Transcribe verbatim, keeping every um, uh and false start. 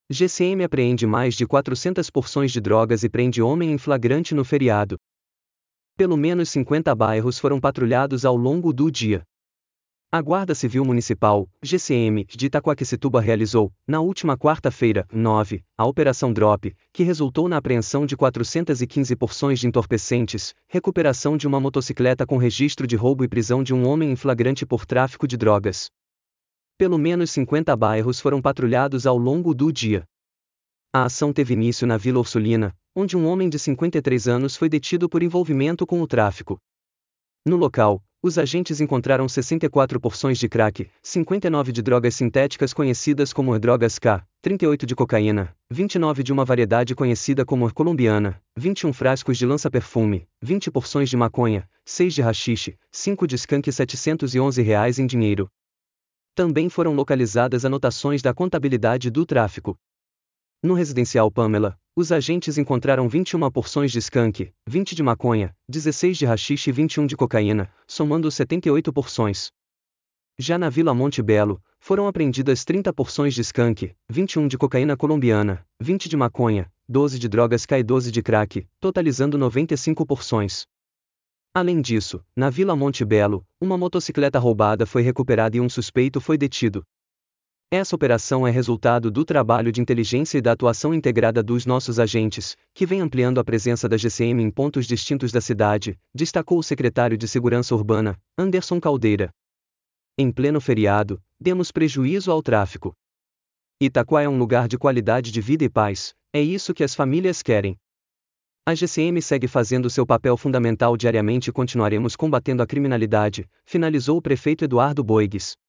G C M apreende mais de quatrocentas porções de drogas e prende homem em flagrante no feriado. Pelo menos cinquenta bairros foram patrulhados ao longo do dia. A Guarda Civil Municipal, G C M, de Itaquaquecetuba realizou, na última quarta-feira, nove, a Operação Drop, que resultou na apreensão de quatrocentas e quinze porções de entorpecentes, recuperação de uma motocicleta com registro de roubo e prisão de um homem em flagrante por tráfico de drogas. Pelo menos cinquenta bairros foram patrulhados ao longo do dia. A ação teve início na Vila Ursulina, onde um homem de cinquenta e três anos foi detido por envolvimento com o tráfico. No local, os agentes encontraram sessenta e quatro porções de crack, cinquenta e nove de drogas sintéticas conhecidas como drogas K, trinta e oito de cocaína, vinte e nove de uma variedade conhecida como colombiana, vinte e um frascos de lança-perfume, vinte porções de maconha, seis de haxixe, cinco de skunk e setecentos e onze reais em dinheiro. Também foram localizadas anotações da contabilidade do tráfico. No residencial Pamela, os agentes encontraram vinte e uma porções de skunk, vinte de maconha, dezesseis de haxixe e vinte e um de cocaína, somando setenta e oito porções. Já na Vila Monte Belo, foram apreendidas trinta porções de skunk, vinte e um de cocaína colombiana, vinte de maconha, doze de drogas K e doze de crack, totalizando noventa e cinco porções. Além disso, na Vila Monte Belo, uma motocicleta roubada foi recuperada e um suspeito foi detido. Essa operação é resultado do trabalho de inteligência e da atuação integrada dos nossos agentes, que vem ampliando a presença da G C M em pontos distintos da cidade, destacou o secretário de Segurança Urbana, Anderson Caldeira. Em pleno feriado, demos prejuízo ao tráfico. Itaquá é um lugar de qualidade de vida e paz, é isso que as famílias querem. A G C M segue fazendo seu papel fundamental diariamente e continuaremos combatendo a criminalidade, finalizou o prefeito Eduardo Boigues.